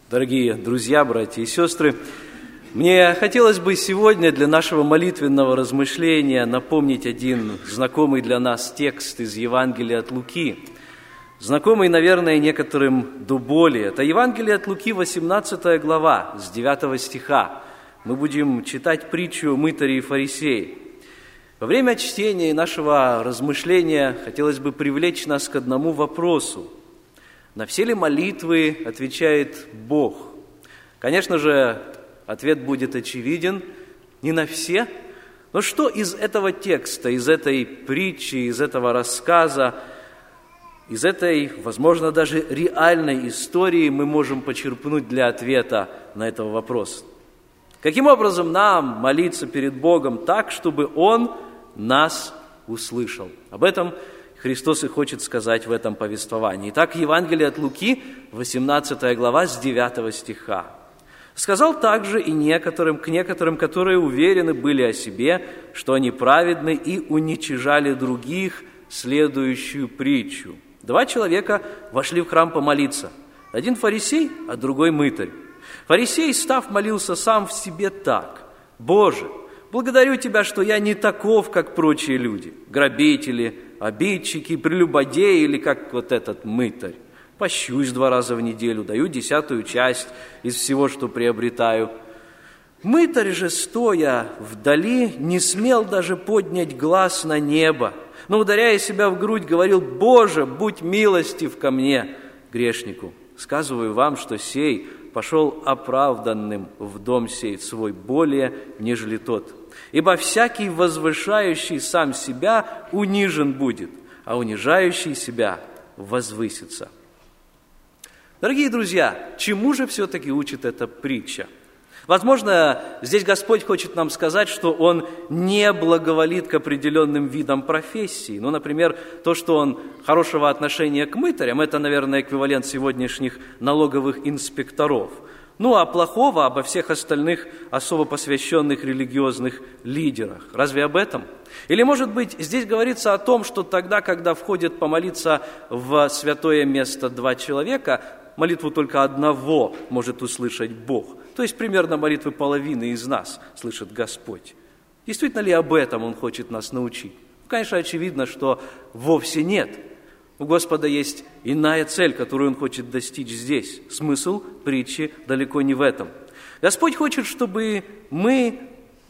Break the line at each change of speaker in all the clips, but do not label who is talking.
Дорогие друзья, братья и сестры, мне хотелось бы сегодня для нашего молитвенного размышления напомнить один знакомый для нас текст из Евангелия от Луки. Знакомый, наверное, некоторым до боли. Это Евангелие от Луки, 18 глава, с 9 стиха. Мы будем читать притчу о мытаре и фарисее. Во время чтения нашего размышления хотелось бы привлечь нас к одному вопросу. На все ли молитвы отвечает Бог? Конечно же, ответ будет очевиден. Не на все. Но что из этого текста, из этой притчи, из этого рассказа, из этой, возможно, даже реальной истории мы можем почерпнуть для ответа на этот вопрос? Каким образом нам молиться перед Богом так, чтобы Он нас услышал? Об этом Христос и хочет сказать в этом повествовании. Итак, Евангелие от Луки, 18 глава, с 9 стиха. «Сказал также и к некоторым, которые уверены были о себе, что они праведны, и уничижали других, следующую притчу. 2 человека вошли в храм помолиться. Один фарисей, а другой мытарь. Фарисей, став, молился сам в себе так: «Боже, благодарю Тебя, что я не таков, как прочие люди, грабители, обидчики, прелюбодеи или как вот этот мытарь. Пощусь 2 раза в неделю, даю 10-ю часть из всего, что приобретаю». Мытарь же, стоя вдали, не смел даже поднять глаз на небо, но, ударяя себя в грудь, говорил: «Боже, будь милостив ко мне, грешнику. Сказываю вам, что сей пошел оправданным в дом сей свой более, нежели тот. Ибо всякий, возвышающий сам себя, унижен будет, а унижающий себя возвысится». Дорогие друзья, чему же все-таки учит эта притча? Возможно, здесь Господь хочет нам сказать, что Он не благоволит к определенным видам профессий. Ну, например, то, что Он хорошего отношения к мытарям, это, наверное, эквивалент сегодняшних налоговых инспекторов. Ну, а плохого обо всех остальных особо посвященных религиозных лидерах. Разве об этом? Или, может быть, здесь говорится о том, что тогда, когда входят помолиться в святое место 2 человека, молитву только одного может услышать Бог. То есть примерно молитвы половины из нас слышит Господь. Действительно ли об этом Он хочет нас научить? Конечно, очевидно, что вовсе нет. У Господа есть иная цель, которую Он хочет достичь здесь. Смысл притчи далеко не в этом. Господь хочет, чтобы мы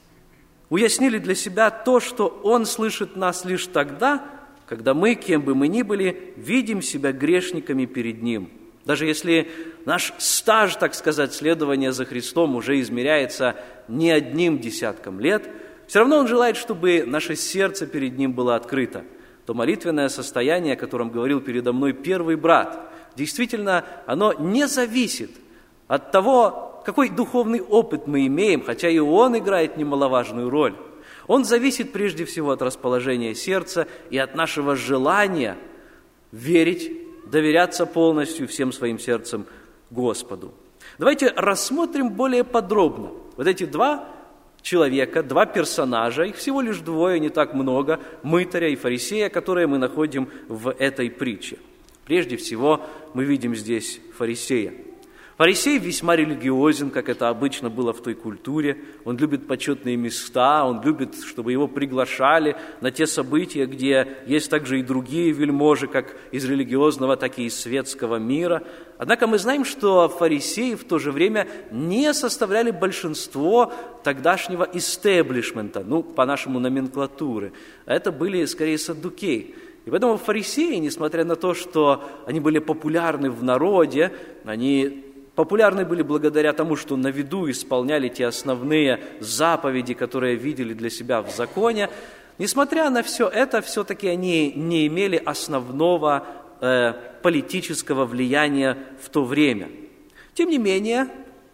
уяснили для себя то, что Он слышит нас лишь тогда, когда мы, кем бы мы ни были, видим себя грешниками перед Ним. Даже если наш стаж, так сказать, следования за Христом уже измеряется не 1 десятком лет, все равно Он желает, чтобы наше сердце перед Ним было открыто. То молитвенное состояние, о котором говорил передо мной первый брат, действительно, оно не зависит от того, какой духовный опыт мы имеем, хотя и он играет немаловажную роль. Он зависит прежде всего от расположения сердца и от нашего желания верить, доверяться полностью всем своим сердцем Господу. Давайте рассмотрим более подробно вот эти 2 человека, 2 персонажа, их всего лишь 2, не так много, мытаря и фарисея, которые мы находим в этой притче. Прежде всего, мы видим здесь фарисея. Фарисей весьма религиозен, как это обычно было в той культуре. Он любит почетные места, он любит, чтобы его приглашали на те события, где есть также и другие вельможи, как из религиозного, так и из светского мира. Однако мы знаем, что фарисеи в то же время не составляли большинство тогдашнего истеблишмента, по-нашему номенклатуры. Это были скорее саддукеи. И поэтому фарисеи, несмотря на то, что они были популярны в народе, они популярны были благодаря тому, что на виду исполняли те основные заповеди, которые видели для себя в законе. Несмотря на все это, все-таки они не имели основного политического влияния в то время. Тем не менее,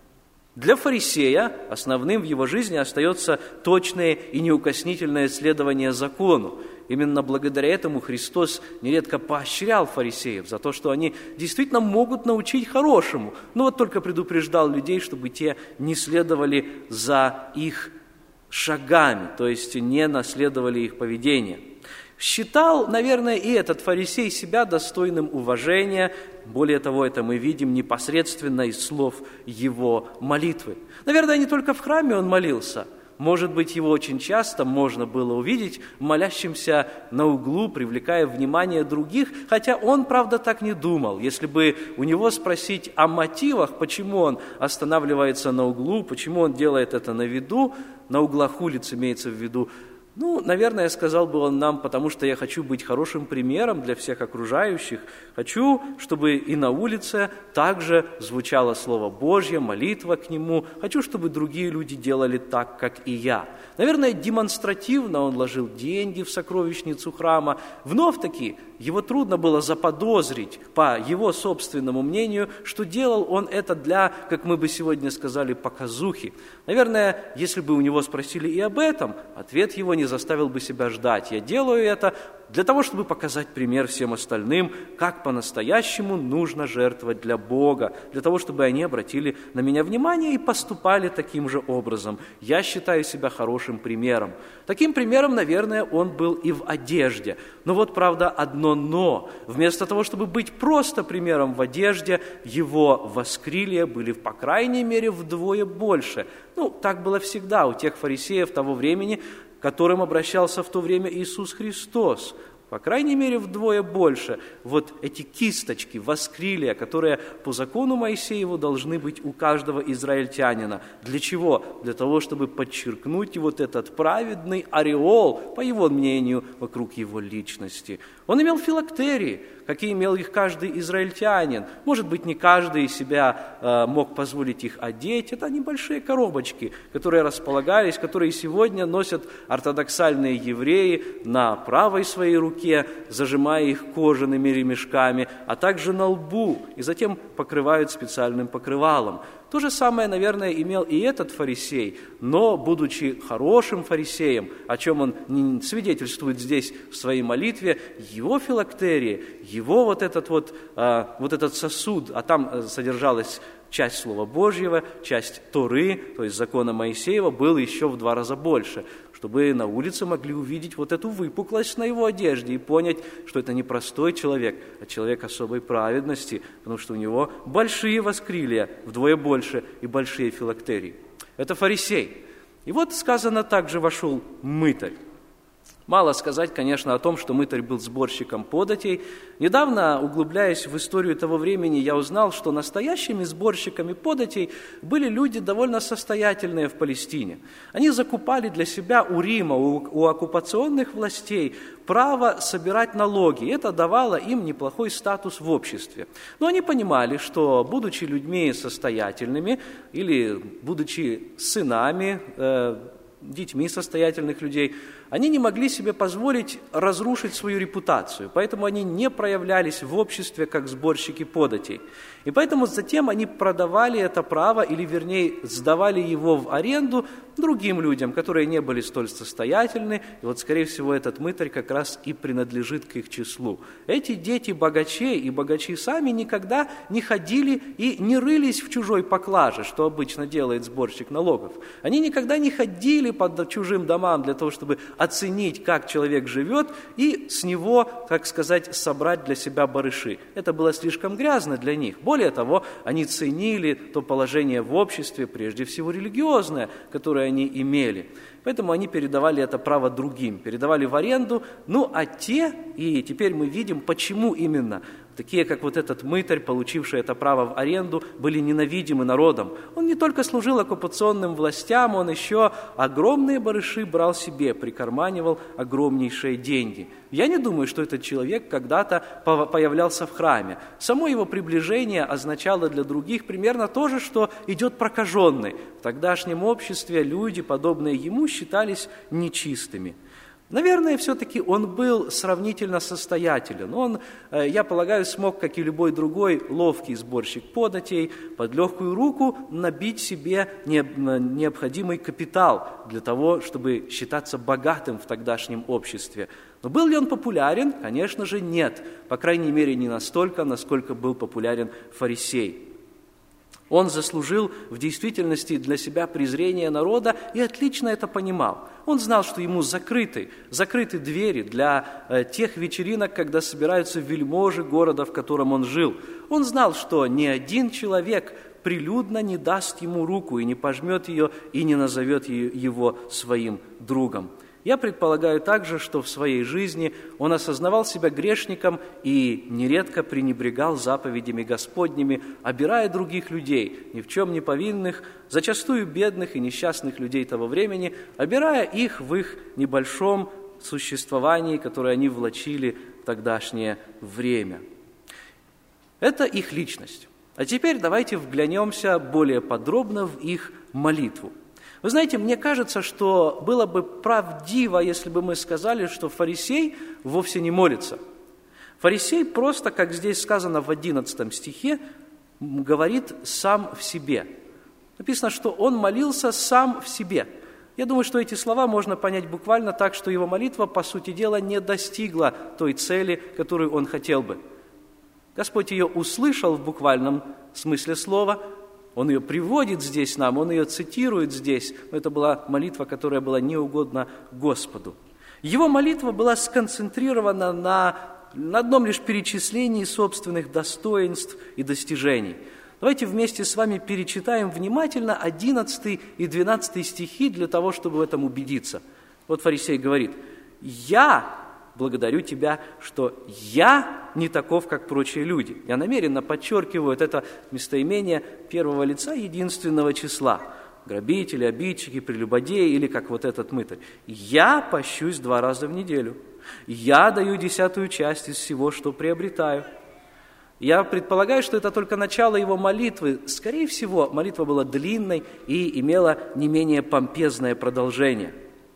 для фарисея основным в его жизни остается точное и неукоснительное следование закону. Именно благодаря этому Христос нередко поощрял фарисеев за то, что они действительно могут научить хорошему, но вот только предупреждал людей, чтобы те не следовали за их шагами, то есть не наследовали их поведение. Считал, наверное, и этот фарисей себя достойным уважения. Более того, это мы видим непосредственно из слов его молитвы. Наверное, не только в храме он молился. Может быть, его очень часто можно было увидеть молящимся на углу, привлекая внимание других, хотя он, правда, так не думал. Если бы у него спросить о мотивах, почему он останавливается на углу, почему он делает это на виду, на углах улиц имеется в виду, наверное, сказал бы он нам, потому что я хочу быть хорошим примером для всех окружающих. Хочу, чтобы и на улице также звучало Слово Божье, молитва к Нему. Хочу, чтобы другие люди делали так, как и я. Наверное, демонстративно он вложил деньги в сокровищницу храма. Вновь-таки, его трудно было заподозрить, по его собственному мнению, что делал он это для, как мы бы сегодня сказали, показухи. Наверное, если бы у него спросили и об этом, ответ его не заставил бы себя ждать. Я делаю это для того, чтобы показать пример всем остальным, как по-настоящему нужно жертвовать для Бога, для того, чтобы они обратили на меня внимание и поступали таким же образом. Я считаю себя хорошим примером. Таким примером, наверное, он был и в одежде. Но вот, правда, одно «но». Вместо того, чтобы быть просто примером в одежде, его воскрилия были, по крайней мере, вдвое больше. Так было всегда у тех фарисеев того времени, к которым обращался в то время Иисус Христос. По крайней мере, вдвое больше. Вот эти кисточки, воскрилия, которые по закону Моисееву должны быть у каждого израильтянина. Для чего? Для того, чтобы подчеркнуть вот этот праведный ореол, по его мнению, вокруг его личности. Он имел филактерии, какие имел их каждый израильтянин. Может быть, не каждый из себя мог позволить их одеть. Это небольшие коробочки, которые располагались, которые сегодня носят ортодоксальные евреи на правой своей руке, зажимая их кожаными ремешками, а также на лбу, и затем покрывают специальным покрывалом. То же самое, наверное, имел и этот фарисей, но, будучи хорошим фарисеем, о чем он свидетельствует здесь в своей молитве, его филактерия, его вот этот сосуд, а там содержалась часть Слова Божьего, часть Торы, то есть закона Моисеева, был еще в 2 раза больше, чтобы на улице могли увидеть вот эту выпуклость на его одежде и понять, что это не простой человек, а человек особой праведности, потому что у него большие воскрилия, вдвое больше, и большие филактерии. Это фарисей. И вот сказано, также вошел мытарь. Мало сказать, конечно, о том, что мытарь был сборщиком податей. Недавно, углубляясь в историю того времени, я узнал, что настоящими сборщиками податей были люди довольно состоятельные в Палестине. Они закупали для себя у Рима, у оккупационных властей право собирать налоги. Это давало им неплохой статус в обществе. Но они понимали, что, будучи людьми состоятельными или будучи сынами, детьми состоятельных людей, они не могли себе позволить разрушить свою репутацию, поэтому они не проявлялись в обществе как сборщики податей. И поэтому затем они продавали это право, или вернее сдавали его в аренду другим людям, которые не были столь состоятельны, и вот, скорее всего, этот мытарь как раз и принадлежит к их числу. Эти дети богачей и богачи сами никогда не ходили и не рылись в чужой поклаже, что обычно делает сборщик налогов. Они никогда не ходили по чужим домам для того, чтобы оценить, как человек живет, и с него, так сказать, собрать для себя барыши. Это было слишком грязно для них. Более того, они ценили то положение в обществе, прежде всего религиозное, которое они имели. Поэтому они передавали это право другим, передавали в аренду. А те, и теперь мы видим, почему именно такие, как вот этот мытарь, получивший это право в аренду, были ненавидимы народом. Он не только служил оккупационным властям, он еще огромные барыши брал себе, прикарманивал огромнейшие деньги. Я не думаю, что этот человек когда-то появлялся в храме. Само его приближение означало для других примерно то же, что идет прокаженный. В тогдашнем обществе люди, подобные ему, считались нечистыми. Наверное, все-таки он был сравнительно состоятелен. Он, я полагаю, смог, как и любой другой ловкий сборщик податей, под легкую руку набить себе необходимый капитал для того, чтобы считаться богатым в тогдашнем обществе. Но был ли он популярен? Конечно же, нет. По крайней мере, не настолько, насколько был популярен фарисей. Он заслужил в действительности для себя презрение народа и отлично это понимал. Он знал, что ему закрыты двери для тех вечеринок, когда собираются вельможи города, в котором он жил. Он знал, что ни один человек прилюдно не даст ему руку и не пожмет ее, и не назовет его своим другом. Я предполагаю также, что в своей жизни он осознавал себя грешником и нередко пренебрегал заповедями Господними, обирая других людей, ни в чем не повинных, зачастую бедных и несчастных людей того времени, обирая их в их небольшом существовании, которое они влачили в тогдашнее время. Это их личность. А теперь давайте вглянемся более подробно в их молитву. Вы знаете, мне кажется, что было бы правдиво, если бы мы сказали, что фарисей вовсе не молится. Фарисей просто, как здесь сказано в 11 стихе, говорит сам в себе. Написано, что он молился сам в себе. Я думаю, что эти слова можно понять буквально так, что его молитва, по сути дела, не достигла той цели, которую он хотел бы. Господь ее услышал в буквальном смысле слова, Он ее приводит здесь нам, Он ее цитирует здесь, но это была молитва, которая была неугодна Господу. Его молитва была сконцентрирована на одном лишь перечислении собственных достоинств и достижений. Давайте вместе с вами перечитаем внимательно 11 и 12 стихи для того, чтобы в этом убедиться. Вот фарисей говорит: «Я благодарю Тебя, что я не таков, как прочие люди». Я намеренно подчеркиваю это местоимение первого лица единственного числа. Грабители, обидчики, прелюбодеи или как вот этот мытарь. «Я пощусь 2 раза в неделю. Я даю 10% часть из всего, что приобретаю». Я предполагаю, что это только начало его молитвы. Скорее всего, молитва была длинной и имела не менее помпезное продолжение.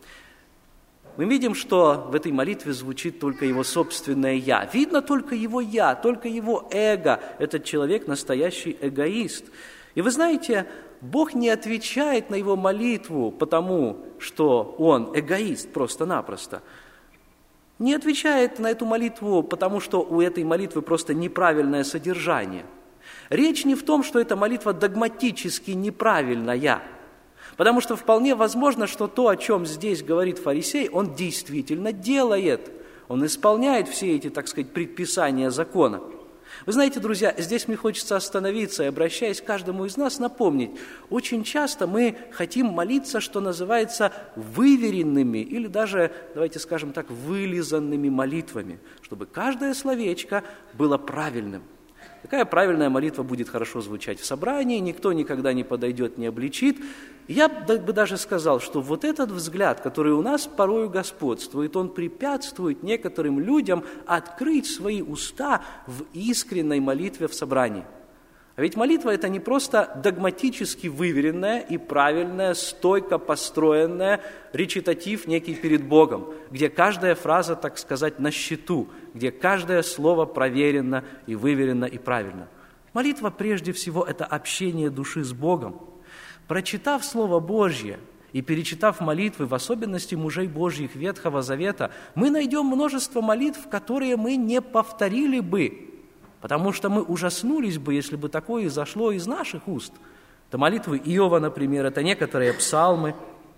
Мы видим, что в этой молитве звучит только его собственное «я». Видно только его «я», только его эго. Этот человек настоящий эгоист. И вы знаете, Бог не отвечает на его молитву, потому что он эгоист просто-напросто. Не отвечает на эту молитву, потому что у этой молитвы просто неправильное содержание. Речь не в том, что эта молитва догматически неправильная, потому что вполне возможно, что то, о чем здесь говорит фарисей, он действительно делает. Он исполняет все эти, так сказать, предписания закона. Вы знаете, друзья, здесь мне хочется остановиться и, обращаясь к каждому из нас, напомнить. Очень часто мы хотим молиться, что называется, выверенными или даже, давайте скажем так, вылизанными молитвами, чтобы каждое словечко было правильным. Такая правильная молитва будет хорошо звучать в собрании, никто никогда не подойдет, не обличит. Я бы даже сказал, что вот этот взгляд, который у нас порою господствует, он препятствует некоторым людям открыть свои уста в искренней молитве в собрании. А ведь молитва – это не просто догматически выверенная и правильная, стойко построенная речитатив некий перед Богом, где каждая фраза, так сказать, на счету, где каждое слово проверено и выверено и правильно. Молитва прежде всего – это общение души с Богом. Прочитав Слово Божье и перечитав молитвы, в особенности мужей Божьих Ветхого Завета, мы найдем множество молитв, которые мы не повторили бы, потому что мы ужаснулись бы, если бы такое изошло из наших уст. Это молитвы Иова, например, это некоторые псалмы.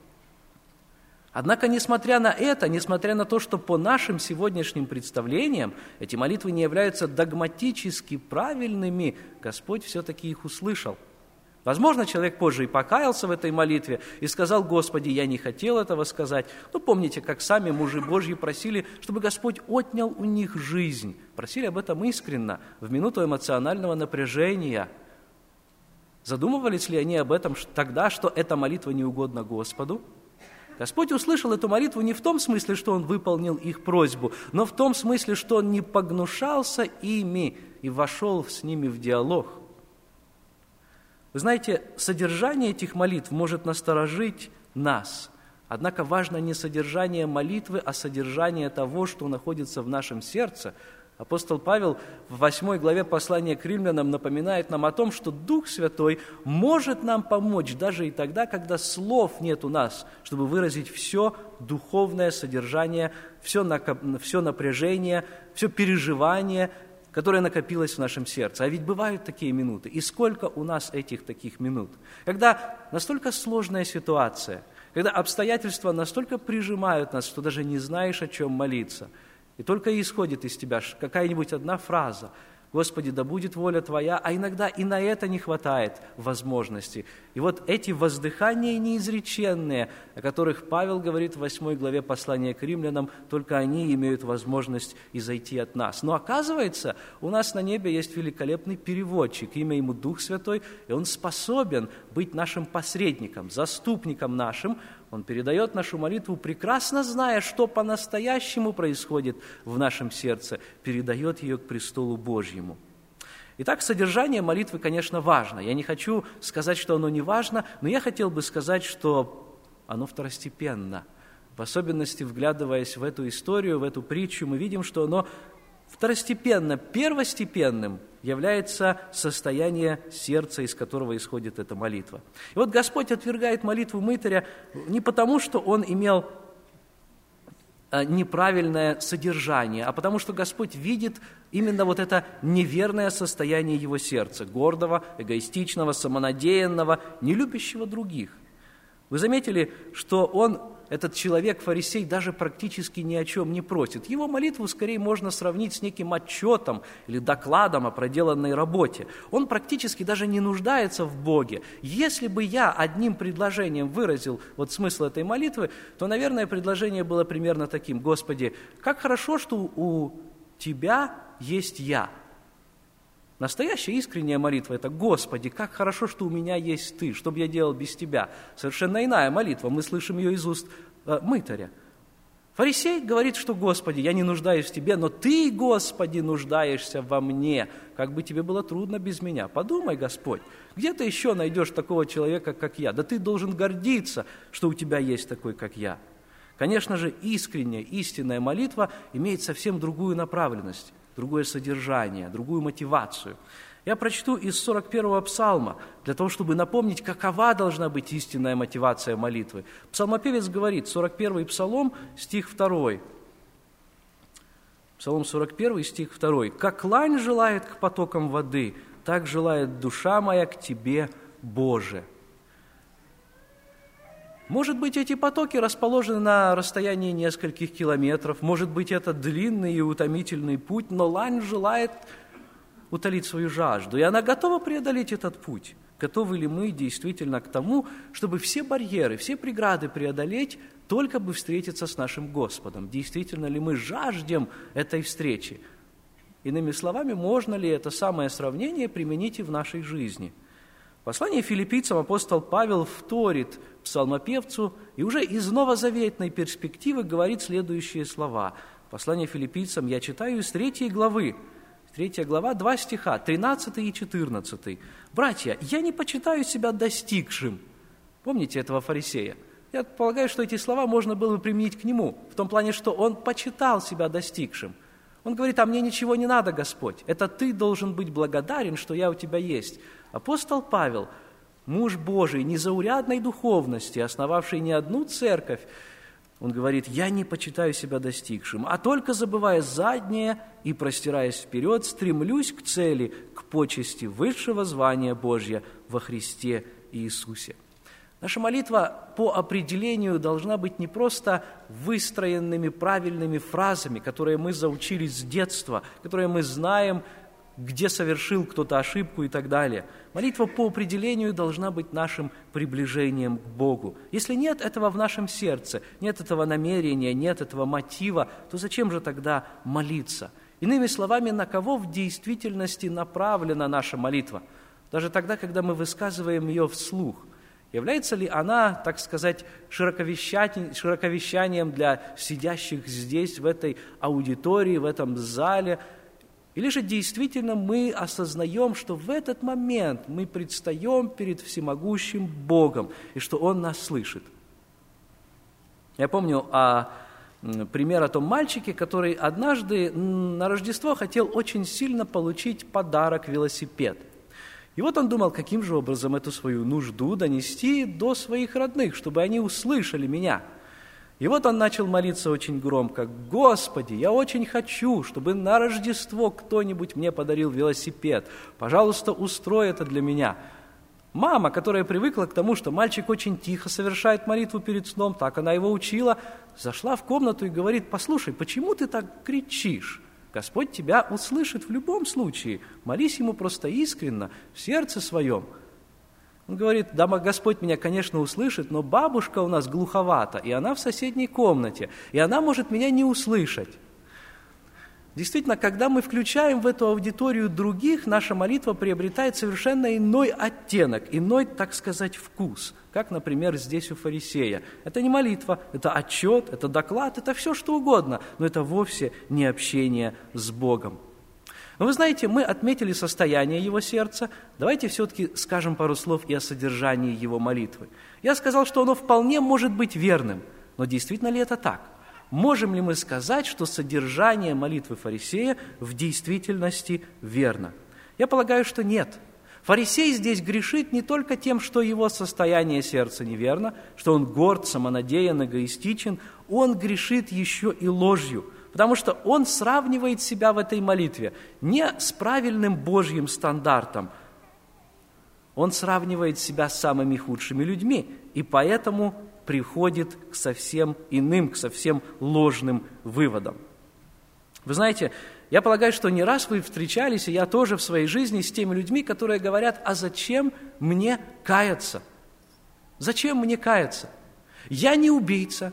Однако, несмотря на это, несмотря на то, что по нашим сегодняшним представлениям эти молитвы не являются догматически правильными, Господь все-таки их услышал. Возможно, человек позже и покаялся в этой молитве и сказал: «Господи, я не хотел этого сказать». Но помните, как сами мужи Божьи просили, чтобы Господь отнял у них жизнь. Просили об этом искренно, в минуту эмоционального напряжения. Задумывались ли они об этом тогда, что эта молитва не угодна Господу? Господь услышал эту молитву не в том смысле, что Он выполнил их просьбу, но в том смысле, что Он не погнушался ими и вошел с ними в диалог. Вы знаете, содержание этих молитв может насторожить нас. Однако важно не содержание молитвы, а содержание того, что находится в нашем сердце. Апостол Павел в 8 главе послания к римлянам напоминает нам о том, что Дух Святой может нам помочь даже и тогда, когда слов нет у нас, чтобы выразить все духовное содержание, все напряжение, все переживание которая накопилась в нашем сердце. А ведь бывают такие минуты. И сколько у нас этих таких минут? Когда настолько сложная ситуация, когда обстоятельства настолько прижимают нас, что даже не знаешь, о чем молиться. И только исходит из тебя какая-нибудь одна фраза: «Господи, да будет воля Твоя», а иногда и на это не хватает возможности. И вот эти воздыхания неизреченные, о которых Павел говорит в 8 главе послания к римлянам, только они имеют возможность изойти от нас. Но оказывается, у нас на небе есть великолепный переводчик, имя ему Дух Святой, и он способен быть нашим посредником, заступником нашим. Он передает нашу молитву, прекрасно зная, что по-настоящему происходит в нашем сердце, передает ее к престолу Божьему. Итак, содержание молитвы, конечно, важно. Я не хочу сказать, что оно не важно, но я хотел бы сказать, что оно второстепенно. В особенности, вглядываясь в эту историю, в эту притчу, мы видим, что оно второстепенно, первостепенным является состояние сердца, из которого исходит эта молитва. И вот Господь отвергает молитву мытаря не потому, что он имел неправильное содержание, а потому что Господь видит именно вот это неверное состояние его сердца, гордого, эгоистичного, самонадеянного, не любящего других. Вы заметили, что он, этот человек, фарисей, даже практически ни о чем не просит. Его молитву скорее можно сравнить с неким отчетом или докладом о проделанной работе. Он практически даже не нуждается в Боге. Если бы я одним предложением выразил вот смысл этой молитвы, то, наверное, предложение было примерно таким: «Господи, как хорошо, что у Тебя есть я». Настоящая искренняя молитва – это: «Господи, как хорошо, что у меня есть Ты, что бы я делал без Тебя». Совершенно иная молитва, мы слышим ее из уст мытаря. Фарисей говорит, что: «Господи, я не нуждаюсь в Тебе, но Ты, Господи, нуждаешься во мне. Как бы Тебе было трудно без меня. Подумай, Господь, где ты еще найдешь такого человека, как я? Да Ты должен гордиться, что у Тебя есть такой, как я». Конечно же, искренняя, истинная молитва имеет совсем другую направленность, другое содержание, другую мотивацию. Я прочту из 41-го псалма, для того, чтобы напомнить, какова должна быть истинная мотивация молитвы. Псалмопевец говорит, 41-й псалом, стих 2. Псалом 41, стих 2. «Как лань желает к потокам воды, так желает душа моя к Тебе, Боже». Может быть, эти потоки расположены на расстоянии нескольких километров, может быть, это длинный и утомительный путь, но лань желает утолить свою жажду, и она готова преодолеть этот путь. Готовы ли мы действительно к тому, чтобы все барьеры, все преграды преодолеть, только бы встретиться с нашим Господом? Действительно ли мы жаждем этой встречи? Иными словами, можно ли это самое сравнение применить и в нашей жизни? В послании филиппийцам апостол Павел вторит псалмопевцу и уже из новозаветной перспективы говорит следующие слова. Послание филиппийцам я читаю из 3 главы. 3 глава, 2 стиха, 13 и 14. «Братья, я не почитаю себя достигшим». Помните этого фарисея? Я полагаю, что эти слова можно было бы применить к нему, в том плане, что он почитал себя достигшим. Он говорит: «А мне ничего не надо, Господь, это Ты должен быть благодарен, что я у Тебя есть». Апостол Павел, муж Божий, незаурядной духовности, основавший не одну церковь, он говорит: «Я не почитаю себя достигшим, а только забывая заднее и простираясь вперед, стремлюсь к цели, к почести высшего звания Божьего во Христе Иисусе». Наша молитва по определению должна быть не просто выстроенными правильными фразами, которые мы заучили с детства, которые мы знаем, где совершил кто-то ошибку и так далее. Молитва по определению должна быть нашим приближением к Богу. Если нет этого в нашем сердце, нет этого намерения, нет этого мотива, то зачем же тогда молиться? Иными словами, на кого в действительности направлена наша молитва? Даже тогда, когда мы высказываем ее вслух. Является ли она, так сказать, широковещанием для сидящих здесь, в этой аудитории, в этом зале? Или же действительно мы осознаем, что в этот момент мы предстаем перед всемогущим Богом, и что Он нас слышит? Я помню пример о том мальчике, который однажды на Рождество хотел очень сильно получить подарок – велосипед. И вот он думал, каким же образом эту свою нужду донести до своих родных, чтобы они услышали меня. И вот он начал молиться очень громко: «Господи, я очень хочу, чтобы на Рождество кто-нибудь мне подарил велосипед. Пожалуйста, устрой это для меня». Мама, которая привыкла к тому, что мальчик очень тихо совершает молитву перед сном, так она его учила, зашла в комнату и говорит: «Послушай, почему ты так кричишь? Господь тебя услышит в любом случае. Молись Ему просто искренно, в сердце своем». Он говорит: «Да, Господь меня, конечно, услышит, но бабушка у нас глуховата, и она в соседней комнате, и она может меня не услышать». Действительно, когда мы включаем в эту аудиторию других, наша молитва приобретает совершенно иной оттенок, иной, так сказать, вкус, как, например, здесь у фарисея. Это не молитва, это отчет, это доклад, это все что угодно, но это вовсе не общение с Богом. Но вы знаете, мы отметили состояние его сердца. Давайте все-таки скажем пару слов и о содержании его молитвы. Я сказал, что оно вполне может быть верным, но действительно ли это так? Можем ли мы сказать, что содержание молитвы фарисея в действительности верно? Я полагаю, что нет. Фарисей здесь грешит не только тем, что его состояние сердца неверно, что он горд, самонадеян, эгоистичен, он грешит еще и ложью, потому что он сравнивает себя в этой молитве не с правильным Божьим стандартом, он сравнивает себя с самыми худшими людьми, и поэтому приходит к совсем иным, к совсем ложным выводам. Вы знаете, я полагаю, что не раз вы встречались, и я тоже в своей жизни, с теми людьми, которые говорят: «А зачем мне каяться? Зачем мне каяться? Я не убийца,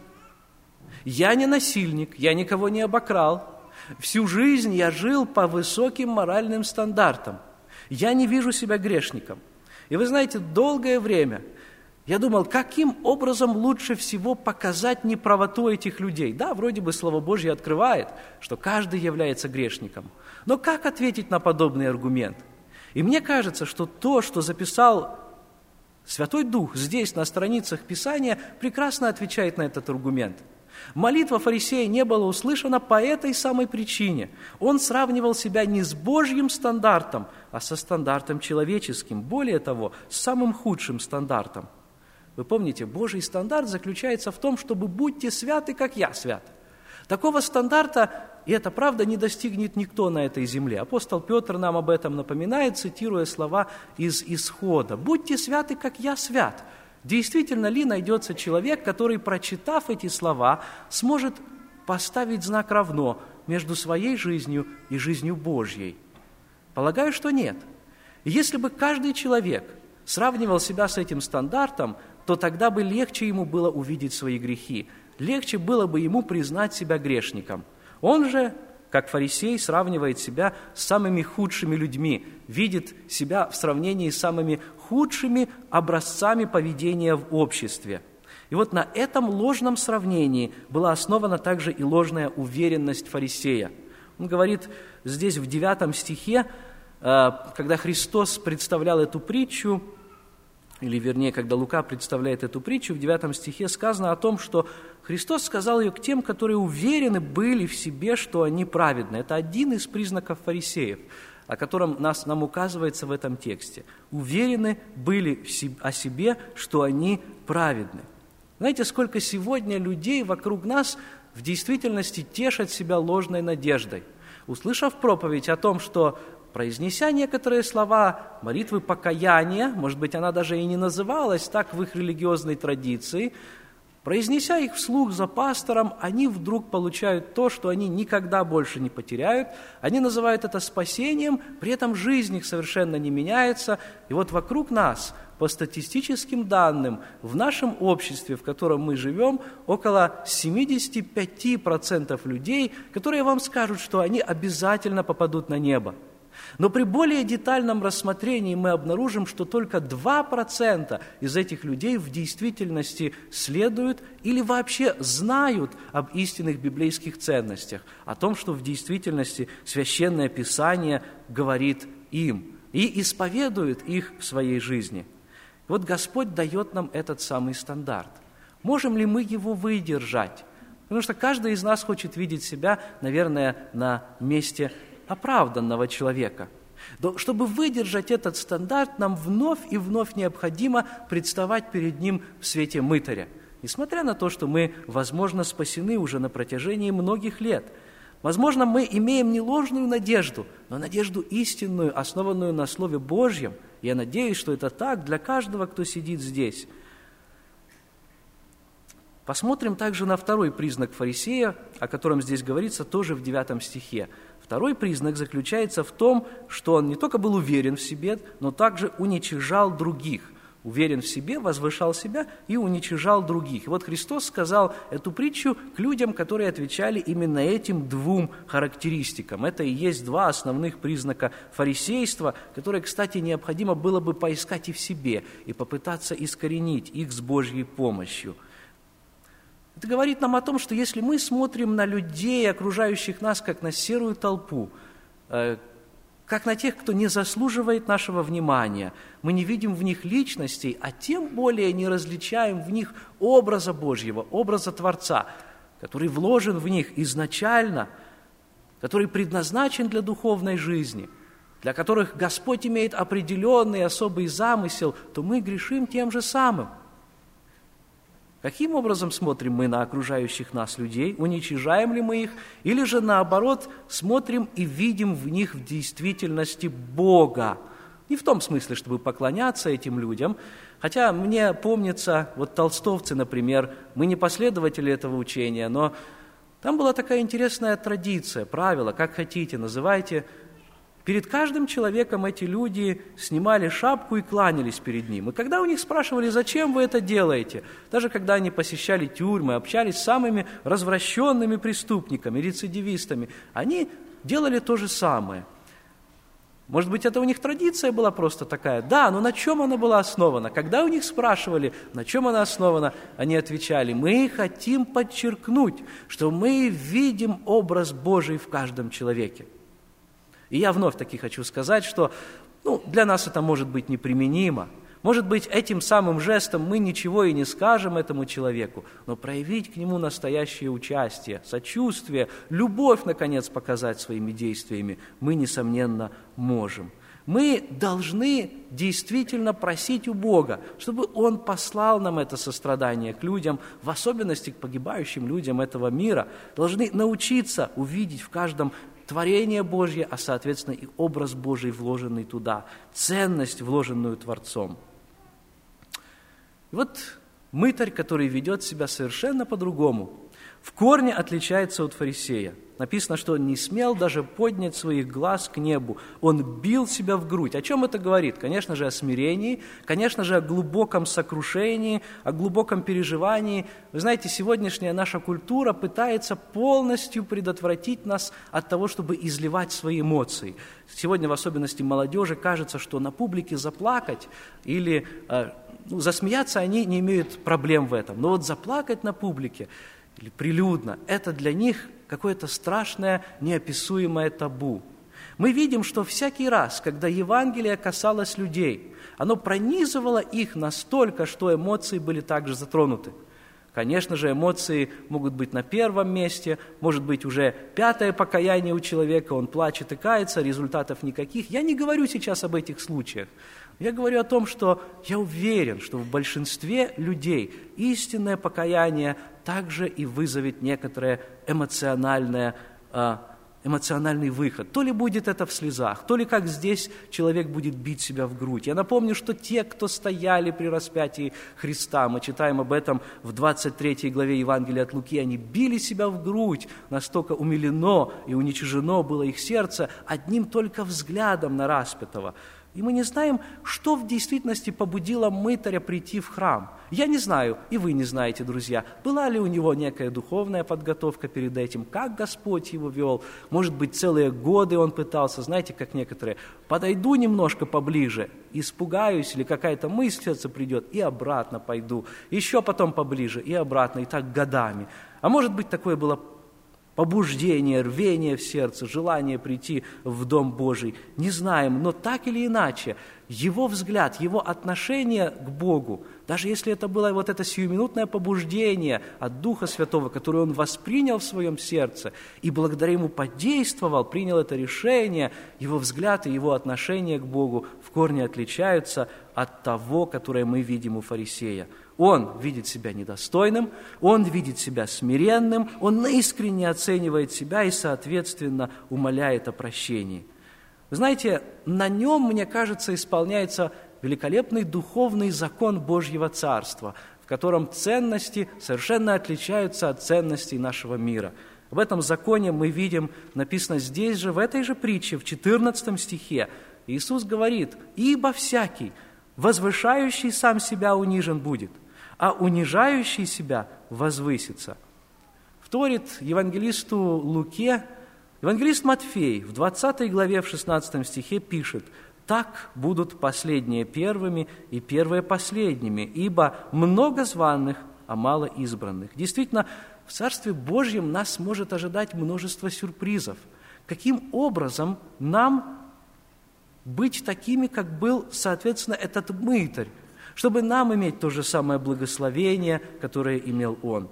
я не насильник, я никого не обокрал. Всю жизнь я жил по высоким моральным стандартам. Я не вижу себя грешником». И вы знаете, долгое время я думал, каким образом лучше всего показать неправоту этих людей. Да, вроде бы Слово Божье открывает, что каждый является грешником. Но как ответить на подобный аргумент? И мне кажется, что то, что записал Святой Дух здесь, на страницах Писания, прекрасно отвечает на этот аргумент. Молитва фарисея не была услышана по этой самой причине. Он сравнивал себя не с Божьим стандартом, а со стандартом человеческим. Более того, с самым худшим стандартом. Вы помните, Божий стандарт заключается в том, чтобы «будьте святы, как я свят». Такого стандарта, и это правда, не достигнет никто на этой земле. Апостол Петр нам об этом напоминает, цитируя слова из Исхода: «Будьте святы, как я свят». Действительно ли найдется человек, который, прочитав эти слова, сможет поставить знак равно между своей жизнью и жизнью Божьей? Полагаю, что нет. И если бы каждый человек сравнивал себя с этим стандартом, то тогда бы легче ему было увидеть свои грехи, легче было бы ему признать себя грешником. Он же, как фарисей, сравнивает себя с самыми худшими людьми, видит себя в сравнении с самыми худшими образцами поведения в обществе. И вот на этом ложном сравнении была основана также и ложная уверенность фарисея. Он говорит здесь в 9 стихе, когда Христос представлял эту притчу, или вернее, когда Лука представляет эту притчу, в 9 стихе сказано о том, что Христос сказал ее к тем, которые уверены были в себе, что они праведны. Это один из признаков фарисеев, о котором нам указывается в этом тексте. Уверены были о себе, что они праведны. Знаете, сколько сегодня людей вокруг нас в действительности тешат себя ложной надеждой, услышав проповедь о том, что, произнеся некоторые слова молитвы покаяния, может быть, она даже и не называлась так в их религиозной традиции, произнеся их вслух за пастором, они вдруг получают то, что они никогда больше не потеряют. Они называют это спасением, при этом жизнь их совершенно не меняется. И вот вокруг нас, по статистическим данным, в нашем обществе, в котором мы живем, около 75% людей, которые вам скажут, что они обязательно попадут на небо. Но при более детальном рассмотрении мы обнаружим, что только 2% из этих людей в действительности следуют или вообще знают об истинных библейских ценностях, о том, что в действительности Священное Писание говорит им, и исповедует их в своей жизни. Вот Господь дает нам этот самый стандарт. Можем ли мы его выдержать? Потому что каждый из нас хочет видеть себя, наверное, на месте оправданного человека. Но чтобы выдержать этот стандарт, нам вновь и вновь необходимо представать перед ним в свете мытаря. несмотря на то, что мы, возможно, спасены уже на протяжении многих лет. Возможно, мы имеем не ложную надежду, но надежду истинную, основанную на Слове Божьем. Я надеюсь, что это так для каждого, кто сидит здесь. Посмотрим также на второй признак фарисея, о котором здесь говорится тоже в 9 стихе. Второй признак заключается в том, что он не только был уверен в себе, но также уничижал других. Уверен в себе, возвышал себя и уничижал других. И вот Христос сказал эту притчу к людям, которые отвечали именно этим двум характеристикам. Это и есть два основных признака фарисейства, которые, кстати, необходимо было бы поискать и в себе, и попытаться искоренить их с Божьей помощью. Это говорит нам о том, что если мы смотрим на людей, окружающих нас, как на серую толпу, как на тех, кто не заслуживает нашего внимания, мы не видим в них личностей, а тем более не различаем в них образа Божьего, образа Творца, который вложен в них изначально, который предназначен для духовной жизни, для которых Господь имеет определенный особый замысел, то мы грешим тем же самым. Каким образом смотрим мы на окружающих нас людей? Уничижаем ли мы их? Или же, наоборот, смотрим и видим в них в действительности Бога? Не в том смысле, чтобы поклоняться этим людям, хотя мне помнится, вот толстовцы, например, мы не последователи этого учения, но там была такая интересная традиция, правило, как хотите, называйте. Перед каждым человеком эти люди снимали шапку и кланялись перед ним. И когда у них спрашивали, зачем вы это делаете, даже когда они посещали тюрьмы, общались с самыми развращенными преступниками, рецидивистами, они делали то же самое. Может быть, это у них традиция была просто такая? Да, но на чем она была основана? Когда у них спрашивали, на чем она основана, они отвечали, мы хотим подчеркнуть, что мы видим образ Божий в каждом человеке. И я вновь-таки хочу сказать, что для нас это может быть неприменимо. Может быть, этим самым жестом мы ничего и не скажем этому человеку, но проявить к нему настоящее участие, сочувствие, любовь, наконец, показать своими действиями мы, несомненно, можем. Мы должны действительно просить у Бога, чтобы Он послал нам это сострадание к людям, в особенности к погибающим людям этого мира. Должны научиться увидеть в каждом творение Божье, а, соответственно, и образ Божий, вложенный туда, ценность, вложенную Творцом. И вот мытарь, который ведет себя совершенно по-другому, в корне отличается от фарисея. Написано, что он не смел даже поднять своих глаз к небу. Он бил себя в грудь. О чем это говорит? Конечно же, о смирении, конечно же, о глубоком сокрушении, о глубоком переживании. Вы знаете, сегодняшняя наша культура пытается полностью предотвратить нас от того, чтобы изливать свои эмоции. Сегодня, в особенности молодежи, кажется, что на публике заплакать или засмеяться они не имеют проблем в этом. Но вот заплакать на публике или прилюдно, это для них какое-то страшное, неописуемое табу. Мы видим, что всякий раз, когда Евангелие касалось людей, оно пронизывало их настолько, что эмоции были также затронуты. Конечно же, эмоции могут быть на первом месте, может быть уже 5-е покаяние у человека, он плачет и кается, результатов никаких. Я не говорю сейчас об этих случаях. Я говорю о том, что я уверен, что в большинстве людей истинное покаяние также и вызовет некоторое эмоциональный выход. То ли будет это в слезах, то ли, как здесь, человек будет бить себя в грудь. Я напомню, что те, кто стояли при распятии Христа, мы читаем об этом в 23 главе Евангелия от Луки, они били себя в грудь, настолько умилено и уничижено было их сердце одним только взглядом на распятого. И мы не знаем, что в действительности побудило мытаря прийти в храм. Я не знаю, и вы не знаете, друзья, была ли у него некая духовная подготовка перед этим, как Господь его вел. Может быть, целые годы он пытался, знаете, как некоторые, подойду немножко поближе, испугаюсь, или какая-то мысль в сердце придет, и обратно пойду, еще потом поближе, и обратно, и так годами. А может быть, такое было побуждение, рвение в сердце, желание прийти в Дом Божий. Не знаем, но так или иначе, его взгляд, его отношение к Богу, даже если это было вот это сиюминутное побуждение от Духа Святого, которое он воспринял в своем сердце и благодаря ему подействовал, принял это решение, его взгляд и его отношение к Богу в корне отличаются от того, которое мы видим у фарисея. Он видит себя недостойным, он видит себя смиренным, он искренне оценивает себя и, соответственно, умоляет о прощении. Вы знаете, на нем, мне кажется, исполняется великолепный духовный закон Божьего Царства, в котором ценности совершенно отличаются от ценностей нашего мира. Об этом законе мы видим, написано здесь же, в этой же притче, в 14 стихе. Иисус говорит: «Ибо всякий, возвышающий сам себя, унижен будет, а унижающий себя возвысится». Вторит евангелисту Луке евангелист Матфей в 20 главе, в 16 стихе пишет: «Так будут последние первыми и первые последними, ибо много званых, а мало избранных». Действительно, в Царстве Божьем нас может ожидать множество сюрпризов. Каким образом нам быть такими, как был, соответственно, этот мытарь, чтобы нам иметь то же самое благословение, которое имел он?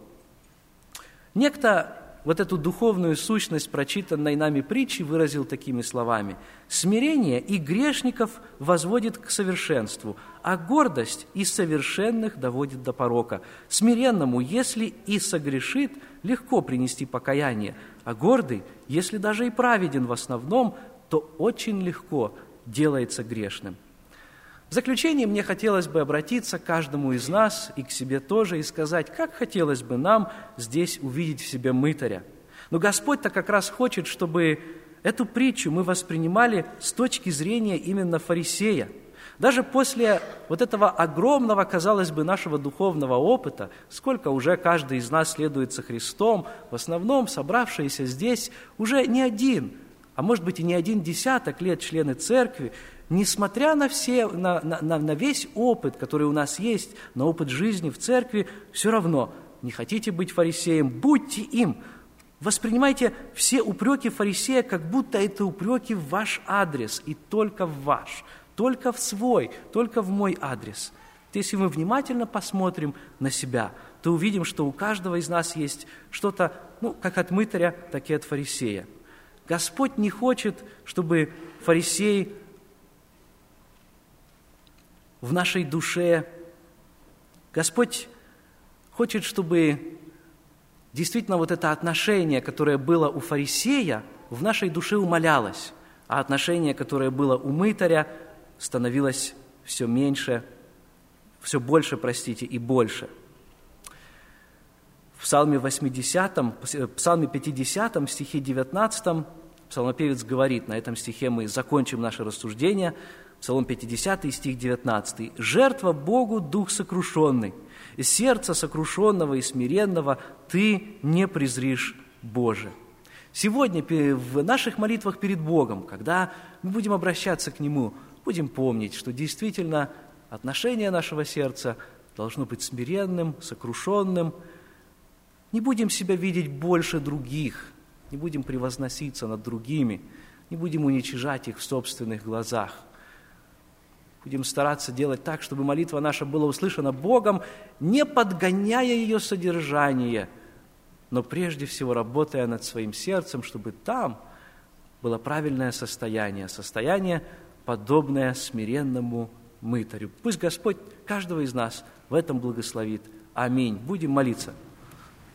Некто вот эту духовную сущность прочитанной нами притчи выразил такими словами: «Смирение и грешников возводит к совершенству, а гордость и совершенных доводит до порока. Смиренному, если и согрешит, легко принести покаяние, а гордый, если даже и праведен в основном, то очень легко делается грешным». В заключение мне хотелось бы обратиться к каждому из нас и к себе тоже и сказать, как хотелось бы нам здесь увидеть в себе мытаря. Но Господь-то как раз хочет, чтобы эту притчу мы воспринимали с точки зрения именно фарисея. Даже после вот этого огромного, казалось бы, нашего духовного опыта, сколько уже каждый из нас следует за Христом, в основном собравшиеся здесь уже не один, а может быть и не один десяток лет члены церкви, несмотря на весь опыт, который у нас есть, на опыт жизни в церкви, все равно не хотите быть фарисеем, будьте им. Воспринимайте все упреки фарисея, как будто это упреки в ваш адрес, и только в ваш, только в свой, только в мой адрес. Если мы внимательно посмотрим на себя, то увидим, что у каждого из нас есть что-то, как от мытаря, так и от фарисея. Господь не хочет, чтобы фарисей в нашей душе, Господь хочет, чтобы действительно вот это отношение, которое было у фарисея, в нашей душе умалялось, а отношение, которое было у мытаря, становилось все меньше, все больше, и больше. В Псалме 50, в стихе 19, псалмопевец говорит, на этом стихе мы закончим наше рассуждение, Псалом 50, стих 19. «Жертва Богу дух сокрушенный, сердце сокрушенного и смиренного ты не презришь, Боже». Сегодня в наших молитвах перед Богом, когда мы будем обращаться к Нему, будем помнить, что действительно отношение нашего сердца должно быть смиренным, сокрушенным. Не будем себя видеть больше других, не будем превозноситься над другими, не будем уничижать их в собственных глазах. Будем стараться делать так, чтобы молитва наша была услышана Богом, не подгоняя ее содержание, но прежде всего работая над своим сердцем, чтобы там было правильное состояние, подобное смиренному мытарю. Пусть Господь каждого из нас в этом благословит. Аминь. Будем молиться.